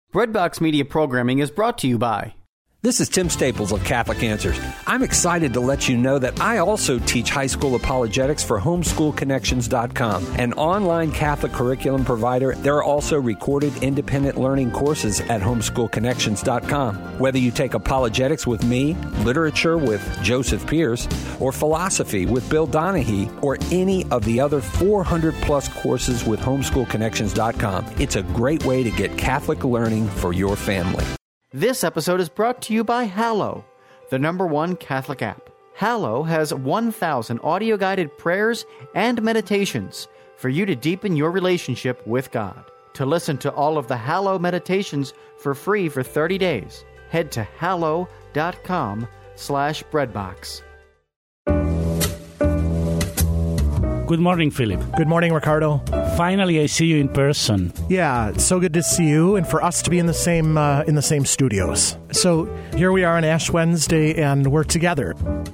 Breadbox Media Programming is brought to you by... This is Tim Staples of Catholic Answers. I'm excited to let you know that I also teach high school apologetics for homeschoolconnections.com, an online Catholic curriculum provider. There are also recorded independent learning courses at homeschoolconnections.com. Whether you take apologetics with me, literature with Joseph Pierce, or philosophy with Bill Donahue, or any of the other 400-plus courses with homeschoolconnections.com, it's a great way to get Catholic learning for your family. This episode is brought to you by Hallow, the #1 Catholic app. Hallow has 1,000 audio-guided prayers and meditations for you to deepen your relationship with God. To listen to all of the Hallow meditations for free for 30 days, head to hallow.com/breadbox. Good morning, Philip. Good morning, Ricardo. Finally, I see you in person. Yeah, it's so good to see you, and for us to be in the same studios. So here we are on Ash Wednesday, and we're together.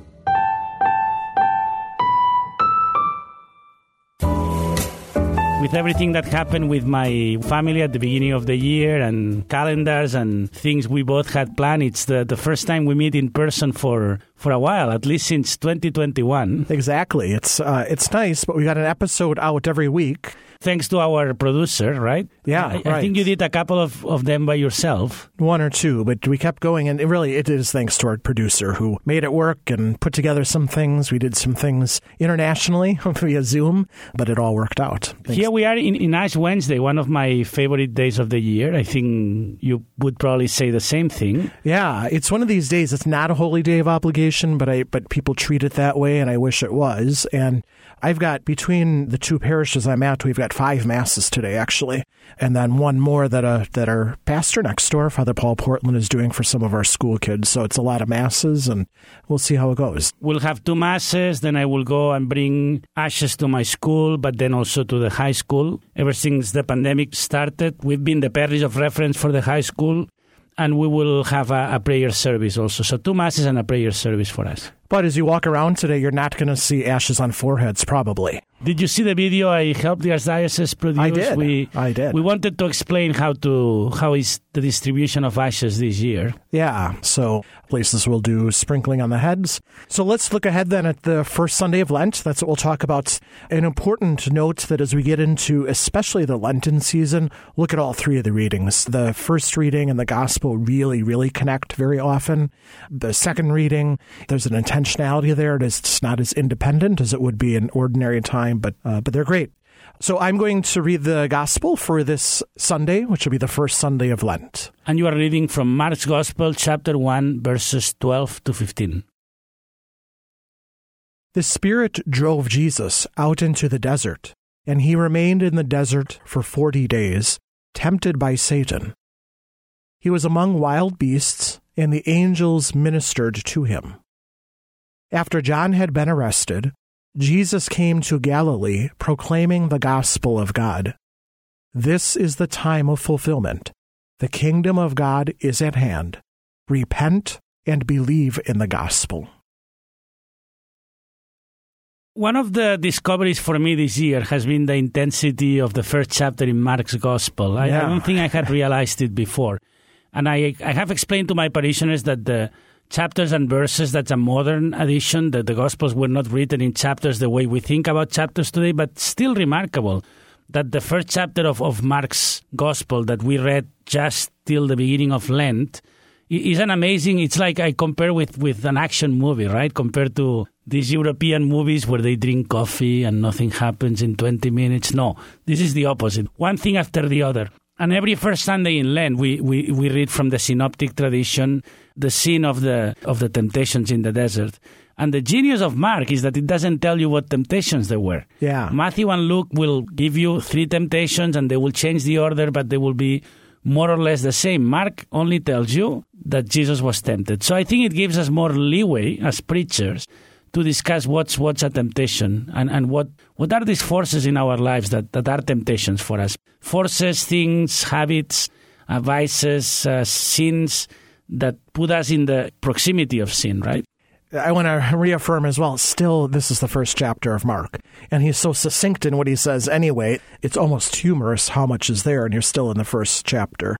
With everything that happened with my family at the beginning of the year and calendars and things we both had planned, it's the first time we meet in person for a while, at least since 2021. Exactly. It's nice, but we got an episode out every week. Thanks to our producer, right? Yeah, I right. think you did a couple of them by yourself. One or two, but we kept going, and it is thanks to our producer who made it work and put together some things. We did some things internationally via Zoom, but it all worked out. Thanks. Here we are in Ash Wednesday, one of my favorite days of the year. I think you would probably say the same thing. Yeah, it's one of these days. It's not a holy day of obligation, but people treat it that way, and I wish it was. And I've got, between the two parishes I'm at, we've got 5 masses today, actually, and then one more that our pastor next door, Father Paul Portland, is doing for some of our school kids. So it's a lot of masses, and we'll see how it goes. We'll have 2 masses, then I will go and bring ashes to my school, but then also to the high school. Ever since the pandemic started, we've been the parish of reference for the high school, and we will have a prayer service also. So 2 masses and a prayer service for us. But as you walk around today, you're not going to see ashes on foreheads, probably. Did you see the video I helped the Archdiocese produce? I did. We wanted to explain how is the distribution of ashes this year. Yeah, so places will do sprinkling on the heads. So let's look ahead then at the first Sunday of Lent. That's what we'll talk about. An important note that as we get into especially the Lenten season, look at all 3 of the readings. The first reading and the Gospel really, really connect very often. The second reading, there's an intentionality there. It's not as independent as it would be in ordinary time, but they're great. So I'm going to read the Gospel for this Sunday, which will be the first Sunday of Lent. And you are reading from Mark's Gospel, chapter 1, verses 12 to 15. The Spirit drove Jesus out into the desert, and he remained in the desert for 40 days, tempted by Satan. He was among wild beasts, and the angels ministered to him. After John had been arrested, Jesus came to Galilee proclaiming the gospel of God. This is the time of fulfillment. The kingdom of God is at hand. Repent and believe in the gospel. One of the discoveries for me this year has been the intensity of the first chapter in Mark's Gospel. I don't think I had realized it before. And I have explained to my parishioners that the chapters and verses, that's a modern addition, that the Gospels were not written in chapters the way we think about chapters today, but still remarkable that the first chapter of Mark's Gospel that we read just till the beginning of Lent is an amazing, it's like I compare with an action movie, right? Compared to these European movies where they drink coffee and nothing happens in 20 minutes. No, this is the opposite. One thing after the other. And every first Sunday in Lent, we read from the synoptic tradition the scene of the temptations in the desert. And the genius of Mark is that it doesn't tell you what temptations there were. Yeah. Matthew and Luke will give you 3 temptations and they will change the order, but they will be more or less the same. Mark only tells you that Jesus was tempted. So I think it gives us more leeway as preachers to discuss what's a temptation and what are these forces in our lives that are temptations for us. Forces, things, habits, vices, sins that put us in the proximity of sin, right? I want to reaffirm as well, still, this is the first chapter of Mark. And he's so succinct in what he says anyway. It's almost humorous how much is there, and you're still in the first chapter.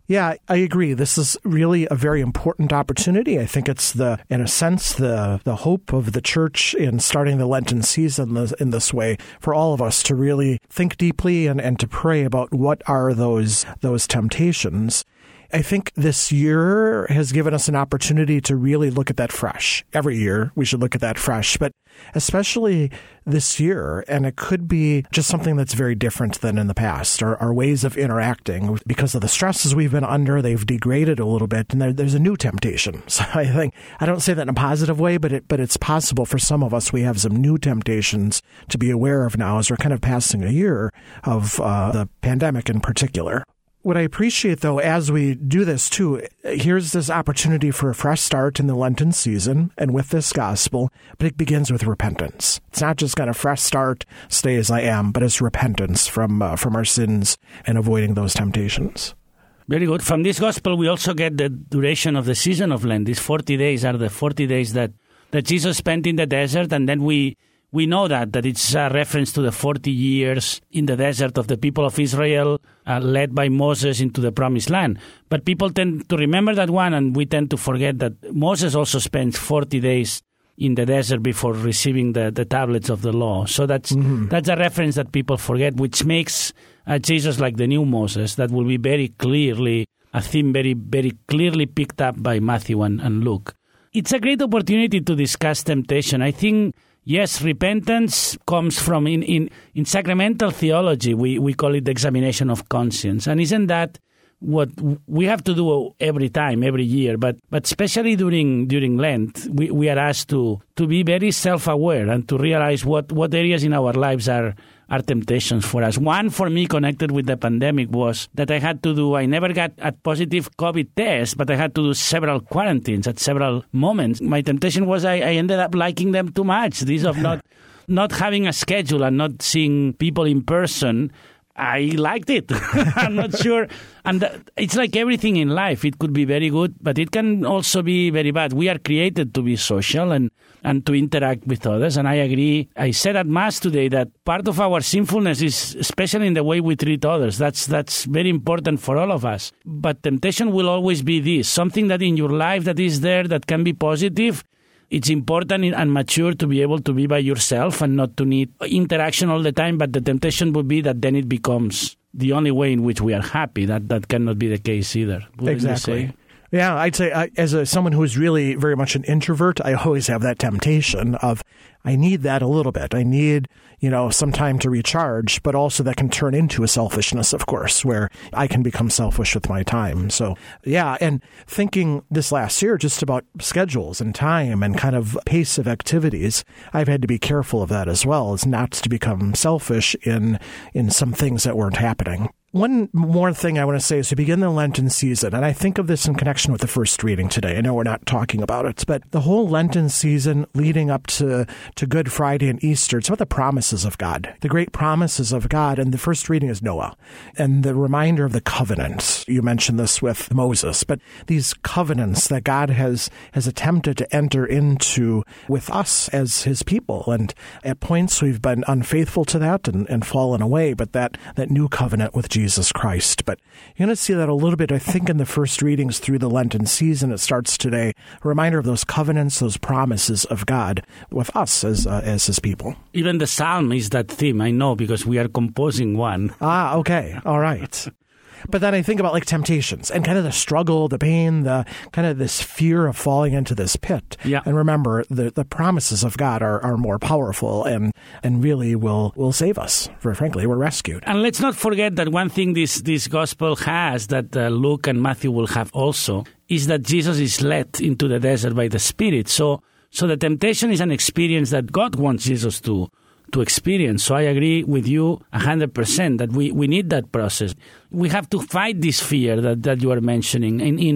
Yeah, I agree. This is really a very important opportunity. I think it's in a sense, the hope of the church in starting the Lenten season in this way for all of us to really think deeply and to pray about what are those temptations. I think this year has given us an opportunity to really look at that fresh. Every year we should look at that fresh, but especially this year, and it could be just something that's very different than in the past. Our ways of interacting, because of the stresses we've been under, they've degraded a little bit, and there's a new temptation. So I don't say that in a positive way, but it's possible for some of us we have some new temptations to be aware of now as we're kind of passing a year of the pandemic in particular. What I appreciate, though, as we do this, too, here's this opportunity for a fresh start in the Lenten season and with this gospel, but it begins with repentance. It's not just kind of fresh start, stay as I am, but it's repentance from our sins and avoiding those temptations. Very good. From this gospel, we also get the duration of the season of Lent. These 40 days are the 40 days that Jesus spent in the desert, and then we know that it's a reference to the 40 years in the desert of the people of Israel led by Moses into the promised land. But people tend to remember that one, and we tend to forget that Moses also spent 40 days in the desert before receiving the tablets of the law. So that's a reference that people forget, which makes Jesus like the new Moses. That will be very clearly a theme very, very clearly picked up by Matthew and Luke. It's a great opportunity to discuss temptation. I think, yes, repentance comes from, in sacramental theology, we call it the examination of conscience. And isn't that what we have to do every time, every year? But especially during Lent, we are asked to be very self-aware and to realize what areas in our lives are temptations for us. One for me connected with the pandemic was that I never got a positive COVID test, but I had to do several quarantines at several moments. My temptation was I ended up liking them too much. This of not having a schedule and not seeing people in person. I liked it. I'm not sure. And it's like everything in life. It could be very good, but it can also be very bad. We are created to be social and to interact with others. And I agree. I said at Mass today that part of our sinfulness is especially in the way we treat others. That's very important for all of us. But temptation will always be this, something that in your life that is there that can be positive. It's important and mature to be able to be by yourself and not to need interaction all the time, but the temptation would be that then it becomes the only way in which we are happy. That cannot be the case either. Exactly. Yeah, I'd say as someone who is really very much an introvert, I always have that temptation of I need that a little bit. I need, some time to recharge, but also that can turn into a selfishness, of course, where I can become selfish with my time. So, yeah, and thinking this last year just about schedules and time and kind of pace of activities, I've had to be careful of that as well, as not to become selfish in some things that weren't happening. One more thing I want to say is we begin the Lenten season, and I think of this in connection with the first reading today. I know we're not talking about it, but the whole Lenten season leading up to Good Friday and Easter, it's about the promises of God, the great promises of God, and the first reading is Noah, and the reminder of the covenants. You mentioned this with Moses, but these covenants that God has attempted to enter into with us as his people, and at points we've been unfaithful to that and fallen away, but that new covenant with Jesus Christ. But you're going to see that a little bit, I think, in the first readings through the Lenten season. It starts today, a reminder of those covenants, those promises of God with us as his people. Even the psalm is that theme, I know, because we are composing one. Ah, okay. All right. But then I think about like temptations and kind of the struggle, the pain, the kind of this fear of falling into this pit. Yeah. And remember, the promises of God are more powerful and really will save us. Frankly, we're rescued. And let's not forget that one thing this gospel has that Luke and Matthew will have also is that Jesus is led into the desert by the Spirit. So the temptation is an experience that God wants Jesus to experience. So I agree with you 100% that we need that process. We have to fight this fear that you are mentioning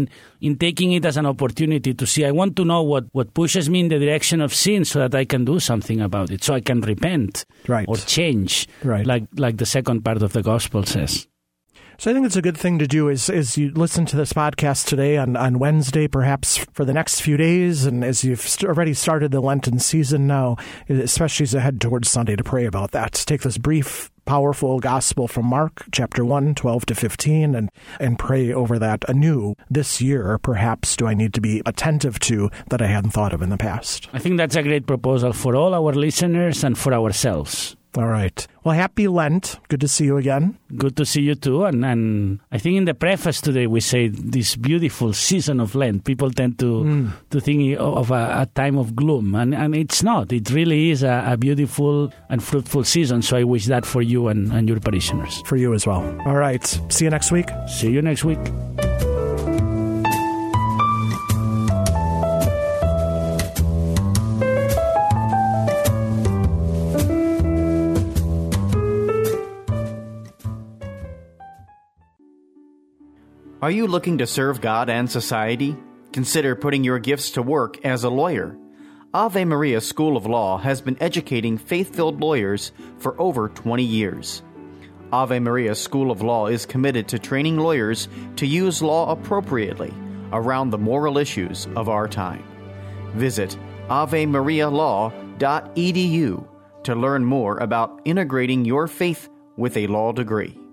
in taking it as an opportunity to see, I want to know what pushes me in the direction of sin so that I can do something about it, so I can repent or change, like the second part of the gospel says. So I think it's a good thing to do is you listen to this podcast today on Wednesday, perhaps for the next few days, and as you've already started the Lenten season now, especially as you head towards Sunday, to pray about that. Take this brief powerful gospel from Mark, chapter 1, 12 to 15, and pray over that anew this year. Perhaps do I need to be attentive to that I hadn't thought of in the past? I think that's a great proposal for all our listeners and for ourselves. All right. Well, happy Lent. Good to see you again. Good to see you too. And I think in the preface today we say this beautiful season of Lent. People tend to think of a time of gloom. And it's not. It really is a beautiful and fruitful season. So I wish that for you and your parishioners. For you as well. All right. See you next week. See you next week. Are you looking to serve God and society? Consider putting your gifts to work as a lawyer. Ave Maria School of Law has been educating faith-filled lawyers for over 20 years. Ave Maria School of Law is committed to training lawyers to use law appropriately around the moral issues of our time. Visit avemarialaw.edu to learn more about integrating your faith with a law degree.